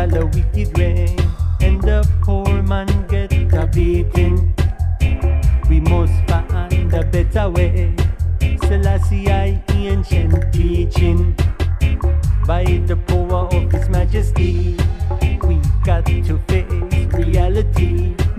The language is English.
the wicked way, and the poor man get a beating. We must find a better way. Selassie I ancient teaching. By the power of His Majesty, we got to face reality.